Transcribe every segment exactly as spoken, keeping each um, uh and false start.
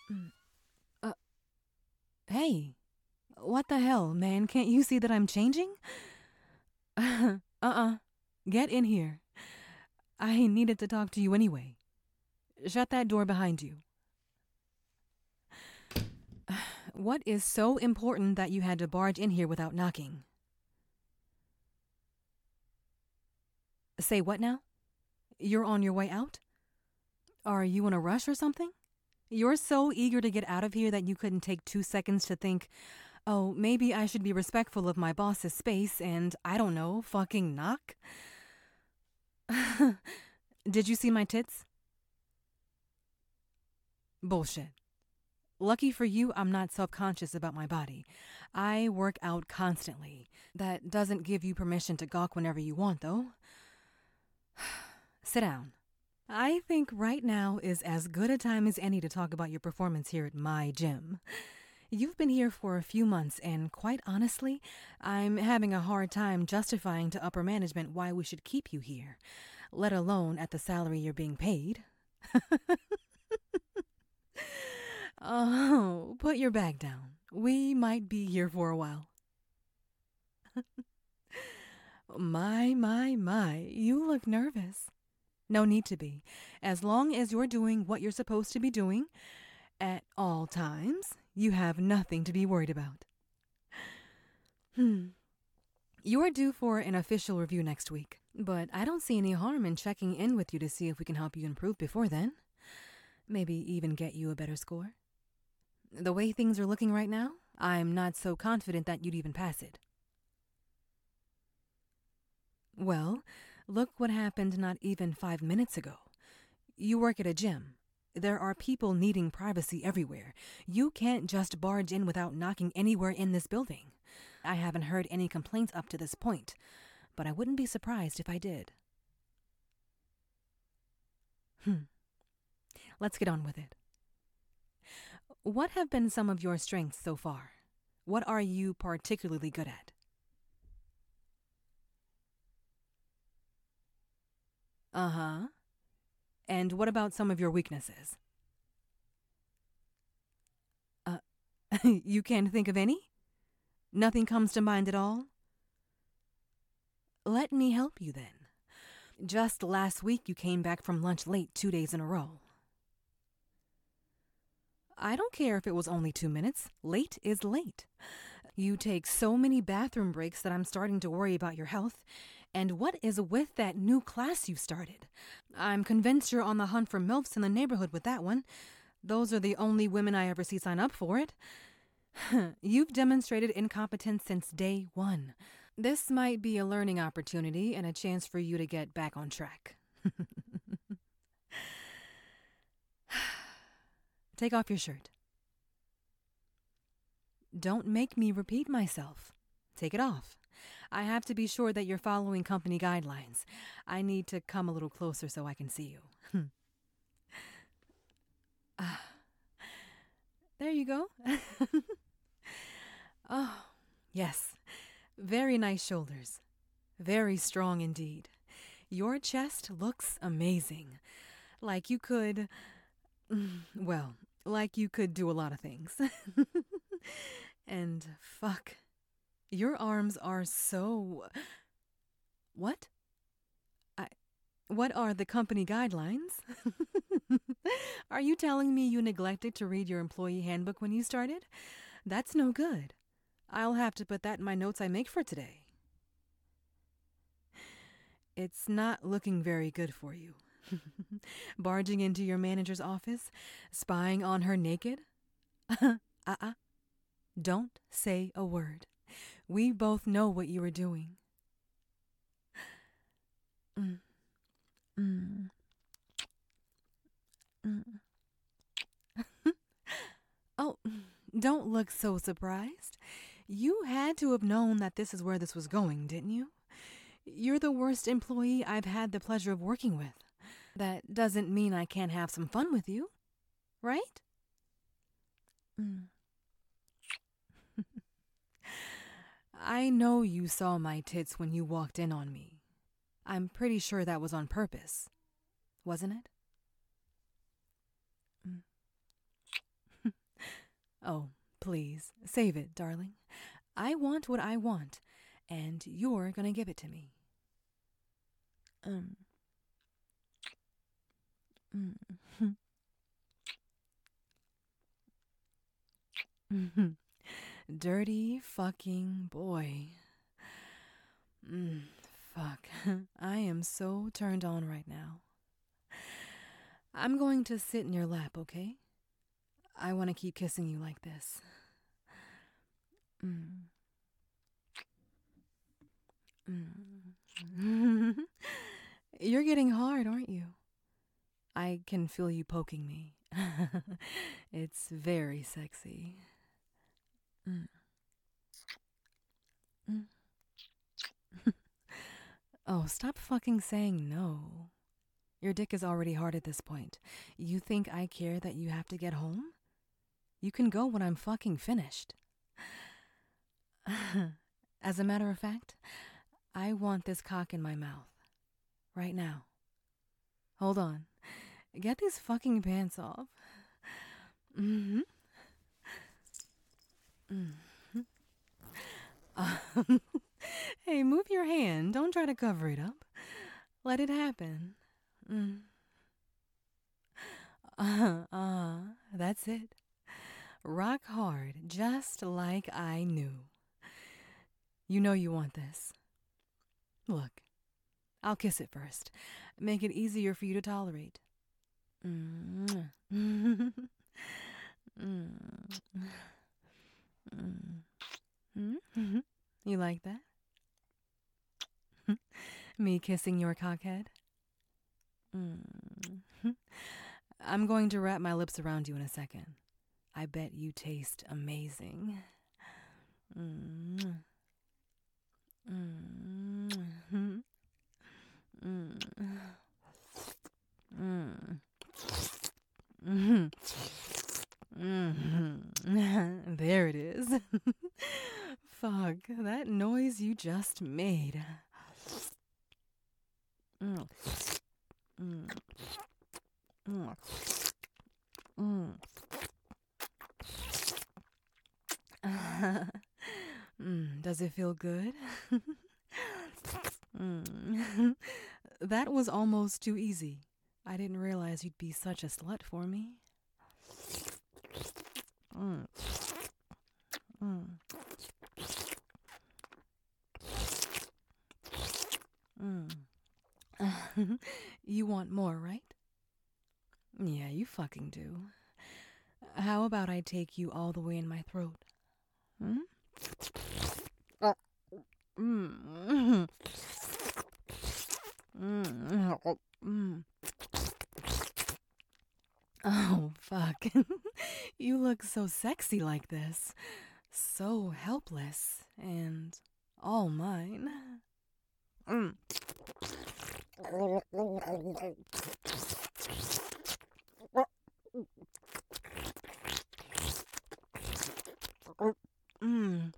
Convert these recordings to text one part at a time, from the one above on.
Mm. Uh, hey, what the hell, man? Can't you see that I'm changing? uh-uh. Get in here. I needed to talk to you anyway. Shut that door behind you. What is so important that you had to barge in here without knocking? Say what now? You're on your way out? Are you in a rush or something? You're so eager to get out of here that you couldn't take two seconds to think, oh, maybe I should be respectful of my boss's space and, I don't know, fucking knock? Did you see my tits? Bullshit. Lucky for you, I'm not self-conscious about my body. I work out constantly. That doesn't give you permission to gawk whenever you want, though. Sit down. I think right now is as good a time as any to talk about your performance here at my gym. You've been here for a few months, and quite honestly, I'm having a hard time justifying to upper management why we should keep you here, let alone at the salary you're being paid. Oh, put your bag down. We might be here for a while. My, my, my, you look nervous. No need to be. As long as you're doing what you're supposed to be doing at all times, you have nothing to be worried about. Hmm. You are due for an official review next week, but I don't see any harm in checking in with you to see if we can help you improve before then. Maybe even get you a better score. The way things are looking right now, I'm not so confident that you'd even pass it. Well, look what happened not even five minutes ago. You work at a gym. There are people needing privacy everywhere. You can't just barge in without knocking anywhere in this building. I haven't heard any complaints up to this point, but I wouldn't be surprised if I did. Hmm. Let's get on with it. What have been some of your strengths so far? What are you particularly good at? Uh-huh. And what about some of your weaknesses? Uh, you can't think of any? Nothing comes to mind at all? Let me help you then. Just last week you came back from lunch late two days in a row. I don't care if it was only two minutes. Late is late. You take so many bathroom breaks that I'm starting to worry about your health. And what is with that new class you started? I'm convinced you're on the hunt for MILFs in the neighborhood with that one. Those are the only women I ever see sign up for it. You've demonstrated incompetence since day one. This might be a learning opportunity and a chance for you to get back on track. Take off your shirt. Don't make me repeat myself. Take it off. I have to be sure that you're following company guidelines. I need to come a little closer so I can see you. Ah, there you go. Oh, yes. Very nice shoulders. Very strong indeed. Your chest looks amazing. Like you could, well, like you could do a lot of things. And fuck, your arms are so... What? I... What are the company guidelines? Are you telling me you neglected to read your employee handbook when you started? That's no good. I'll have to put that in my notes I make for today. It's not looking very good for you. Barging into your manager's office, spying on her naked? Uh-uh. Don't say a word. We both know what you were doing. Mm. Mm. Mm. Oh, don't look so surprised. You had to have known that this is where this was going, didn't you? You're the worst employee I've had the pleasure of working with. That doesn't mean I can't have some fun with you, right? Mm. I know you saw my tits when you walked in on me. I'm pretty sure that was on purpose, wasn't it? Mm. Oh, please, save it, darling. I want what I want, and you're gonna give it to me. Um. Mm. Dirty fucking boy. Mm, fuck. I am so turned on right now. I'm going to sit in your lap, okay? I want to keep kissing you like this. Mm. Mm. You're getting hard, aren't you? I can feel you poking me. It's very sexy. Mm. Mm. Oh, stop fucking saying no. Your dick is already hard at this point. You think I care that you have to get home? You can go when I'm fucking finished. As a matter of fact, I want this cock in my mouth. Right now. Hold on. Get these fucking pants off. Mm-hmm. Mm-hmm. Um, hey, move your hand. Don't try to cover it up. Let it happen. Mm. Uh, uh, that's it. Rock hard, just like I knew. You know you want this. Look, I'll kiss it first. Make it easier for you to tolerate. Mm. Mm. Mm. You like that? Me kissing your cockhead? Mm. I'm going to wrap my lips around you in a second. I bet you taste amazing. Mm. Mm. Mm. Mm. Mm. Mm. There it is. Fuck, that noise you just made. Mm. Mm. Mm. Mm. Mm. Does it feel good? Mm. That was almost too easy. I didn't realize you'd be such a slut for me. Mm. Mm. Mm. You want more, right? Yeah, you fucking do. How about I take you all the way in my throat? Hmm? Mm. Mm. Mm. Oh, fuck. You look so sexy like this. So helpless and all mine. Mm. Mm.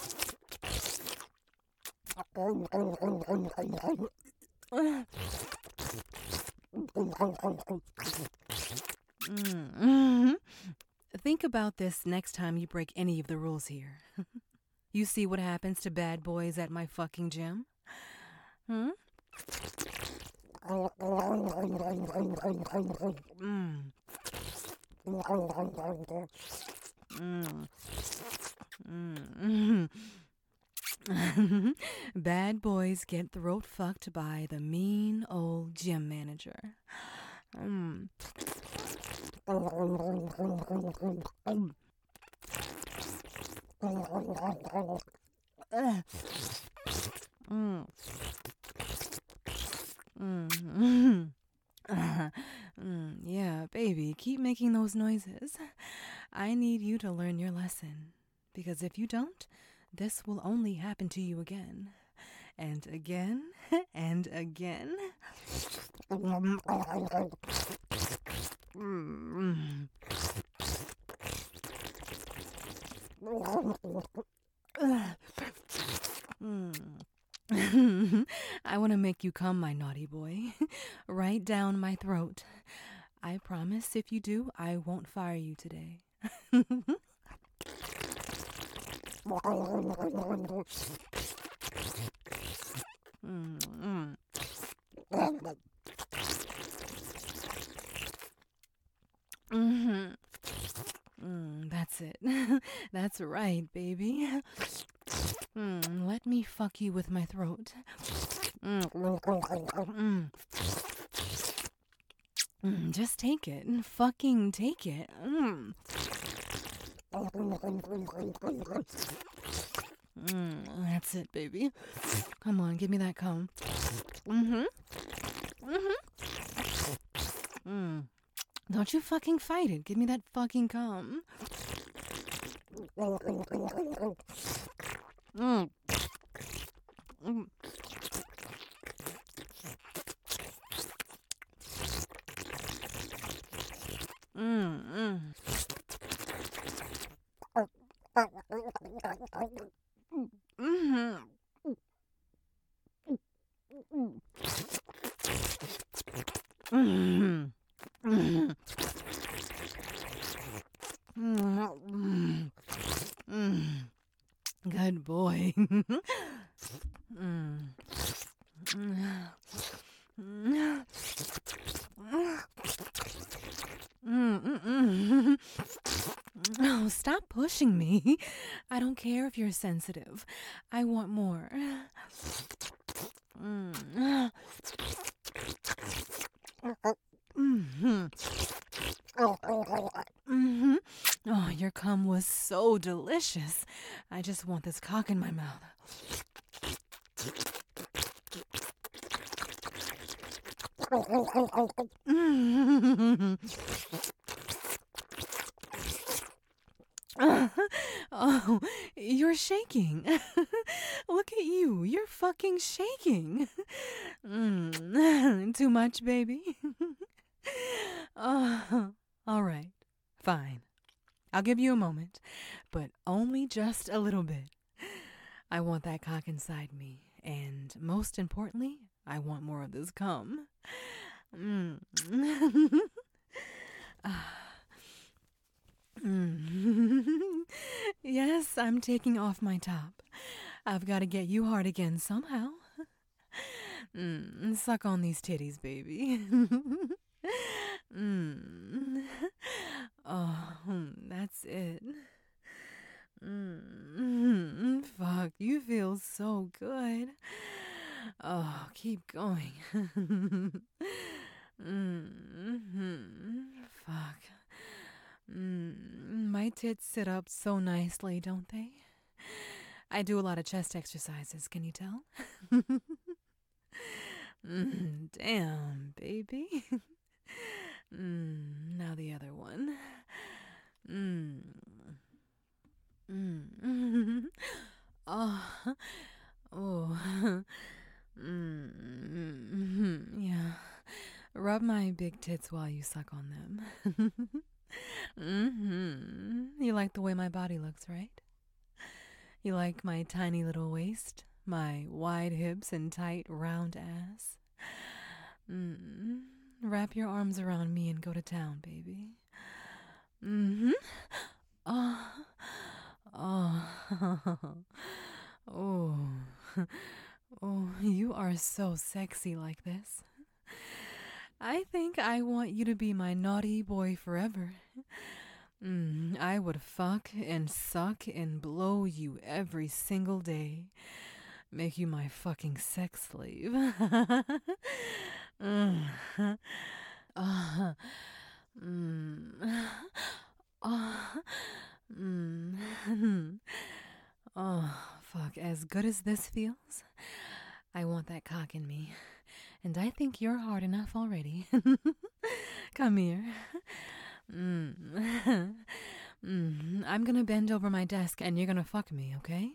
Mm. Think about this next time you break any of the rules here. You see what happens to bad boys at my fucking gym? Hmm? Mm. Mm. Mm. Bad boys get throat fucked by the mean old gym manager. Mm. Mm. Mm. Mm. Yeah, baby, keep making those noises. I need you to learn your lesson. Because if you don't, this will only happen to you again. And again, and again. Mm. Mm. I want to make you come, my naughty boy. Right down my throat. I promise if you do, I won't fire you today. Mm, mm. Mhm. Mm, that's it. That's right, baby. Mm, let me fuck you with my throat. Mm. Mm. Mm, just take it. Fucking take it. Mm. Mm, that's it, baby. Come on, give me that cum. Mm-hmm. Mm-hmm. Mm. Don't you fucking fight it. Give me that fucking cum. Mm. Mm. Mm. Mm. Mm. Mm. Mm. Mm. Good boy. Mm. Mm. Mm. Mm-mm. Oh, stop pushing me. I don't care if you're sensitive. I want more. Mm. Mm-hmm. Mm-hmm. Oh, your cum was so delicious. I just want this cock in my mouth. Mm. Oh, you're shaking. Look at you. You're fucking shaking. Mm. Too much, baby? Oh, all right. Fine. I'll give you a moment, but only just a little bit. I want that cock inside me, and most importantly, I want more of this cum. Mm. Mm. Yes, I'm taking off my top. I've got to get you hard again somehow. Mm. Suck on these titties, baby. Mm. Oh, that's it. Mm. Fuck, you feel so good. Oh, keep going. Mm. Fuck. Mm. My tits sit up so nicely, don't they? I do a lot of chest exercises, can you tell? Mm. Damn, baby. Mm. Now the other one. Mm. Mm. Oh. Oh. Mm. Yeah. Rub my big tits while you suck on them. Mm-hmm. You like the way my body looks, right? You like my tiny little waist, my wide hips and tight round ass? Mm. Wrap your arms around me and go to town, baby. Mm-hmm. Oh. Oh. Oh. Oh, you are so sexy like this. I think I want you to be my naughty boy forever. Mm, I would fuck and suck and blow you every single day. Make you my fucking sex slave. mm. Uh, mm. Oh, mm. Oh, fuck. As good as this feels, I want that cock in me. And I think you're hard enough already. Come here. Mm. Mm. I'm gonna bend over my desk and you're gonna fuck me, okay?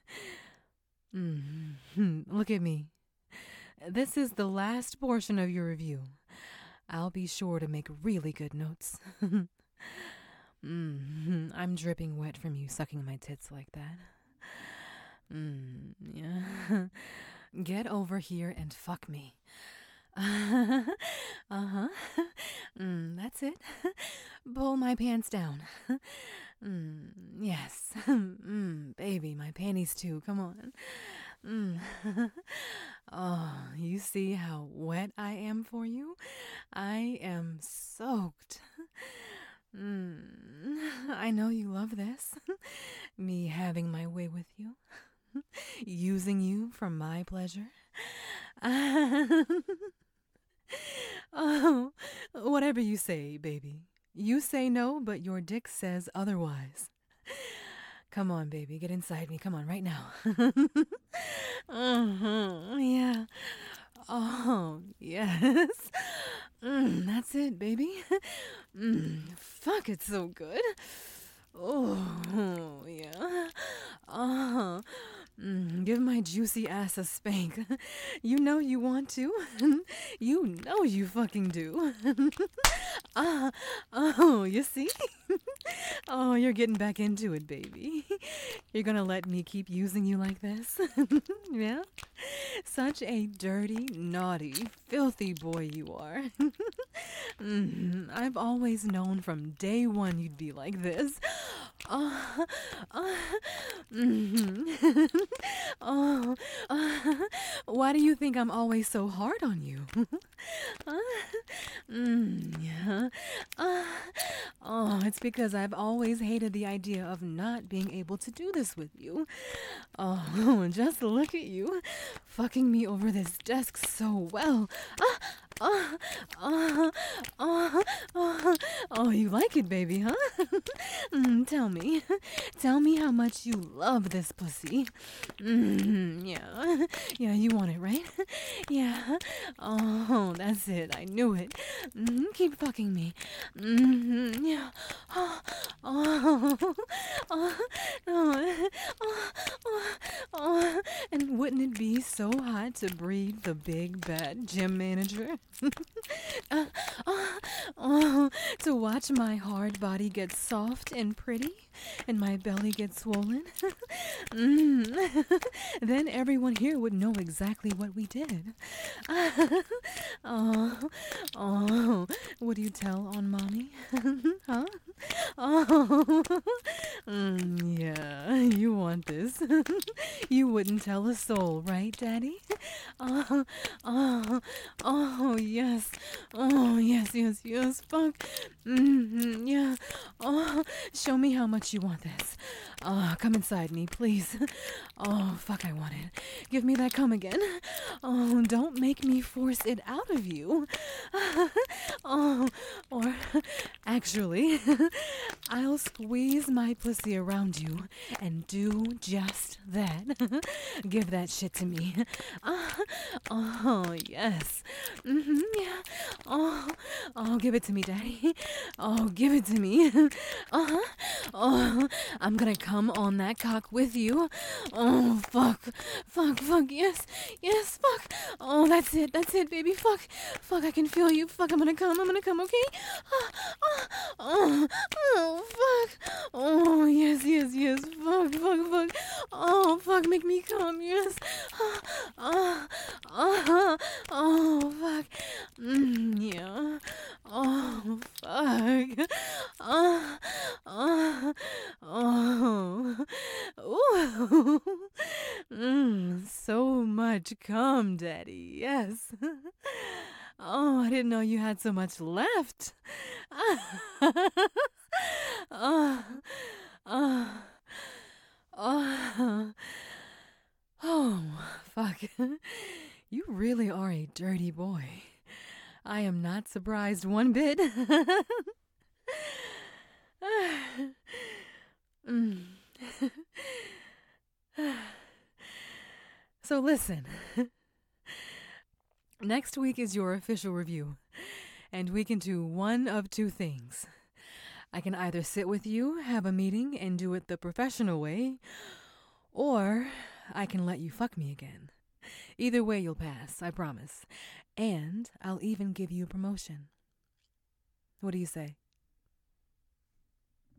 Mm. Look at me. This is the last portion of your review. I'll be sure to make really good notes. Mm. I'm dripping wet from you sucking my tits like that. Mm. Yeah. Get over here and fuck me. Uh-huh. Mm, that's it. Pull my pants down. Mm, yes. Mm, baby, my panties too. Come on. Mm. Oh, you see how wet I am for you? I am soaked. Mm, I know you love this. Me having my way with you. Using you for my pleasure. Oh, whatever you say, baby. You say no, but your dick says otherwise. Come on, baby, get inside me. Come on, right now. Uh-huh, yeah. Oh, yes. Mm, that's it, baby. Mm, fuck, it's so good. Oh, yeah. Uh-huh. Mm, give my juicy ass a spank. You know you want to. You know you fucking do. Ah, oh, you see? Oh, you're getting back into it, baby. You're gonna let me keep using you like this? Yeah? Such a dirty, naughty, filthy boy you are. Mm, I've always known from day one you'd be like this. Uh, uh, mm, oh, uh, why do you think I'm always so hard on you? uh, mm, yeah. Uh, oh, it's because I've always hated the idea of not being able to do this with you. Oh, just look at you, fucking me over this desk so well. Ah, uh, uh, uh, uh, oh, you like it, baby, huh? mm, tell me. Tell me how much you love this pussy. Mm, yeah. Yeah, you want it, right? Yeah. Oh, that's it. I knew it. Mm, keep fucking me. Mm, yeah. Oh, oh, oh, oh, oh, oh. And wouldn't it be so hot to breathe the big bad gym manager? uh, oh, oh, to watch my hard body get soft and pretty and my belly get swollen. mm. Then everyone here would know exactly what we did. Oh, oh, would you tell on mommy? Huh? Oh, mm, yeah, you want this. You wouldn't tell a soul, right, Daddy? Oh, oh, oh, yes. Oh, yes, yes, yes. Fuck. Mm-hmm, yeah. Oh, show me how much you want this. Oh, come inside me, please. Oh, fuck, I want it. Give me that cum again. Oh, don't make me force it out of you. Oh, or actually, I'll squeeze my pussy around you and do just that. Give that shit to me. Uh, oh, yes. Mm-hmm, yeah. Oh, oh, give it to me, Daddy. Oh, give it to me. Uh-huh. Oh, I'm gonna come on that cock with you. Oh, fuck. Fuck, fuck, yes. Yes, fuck. Oh, that's it. That's it, baby. Fuck. Fuck, I can feel you. Fuck, I'm gonna come. I'm gonna come, okay? Oh, oh, oh, oh, fuck. Oh, yes, yes, yes. Fuck, fuck, fuck. Oh, fuck, make me come, yes. Oh, oh, oh, oh fuck. Mm, yeah. Oh, fuck. Oh, oh, oh. Ooh. Mm, so much cum, Daddy. Yes. Oh, I didn't know you had so much left. Oh, oh, oh, oh, fuck. You really are a dirty boy. I am not surprised one bit. Mm. So listen. Next week is your official review, and we can do one of two things. I can either sit with you, have a meeting, and do it the professional way, or I can let you fuck me again. Either way, you'll pass, I promise. And I'll even give you a promotion. What do you say?